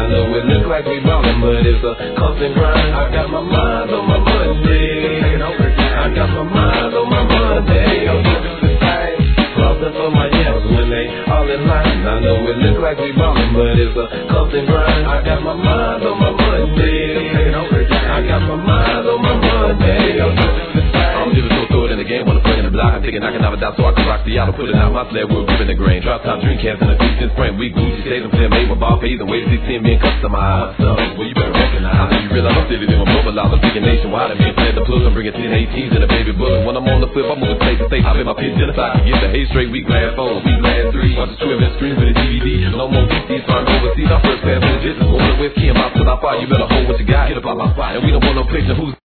I know it look like we ballin', but it's a constant grind. I got my mind on my Monday. I got my mind on my Monday. I'm gonna do this thing. Flossing for my yams when they all in line. I know it look like we ballin', but it's a constant grind. I got my mind on my Monday. I got my mind on my Monday. I'm gonna do this thing. I'm living so throw it in the game, wanna play in the block. I'm thinking I can have it down so I can rock the auto, put it out my sled, we're giving the grain. Drop top drink cans in the beach in spring. We Gucci stays and flare made with ball pays and waves 16 being customized. So, well, you better recognize. You realize I'm steady doing mobilize. I'm thinking nationwide and being fled the plug. I'm bringing 10 18s and a baby bullet. When I'm on the flip, I'm moving state to state. I bet my pitch genocide. Get the hay straight, we glad 4, we glad 3. Watch the 12 and screens with a DVD. No more DCs, trying overseas. Our first class legit. Going with Kim, out till I fire. You better hold what you got. Get up out my spot. And we don't want no picture who's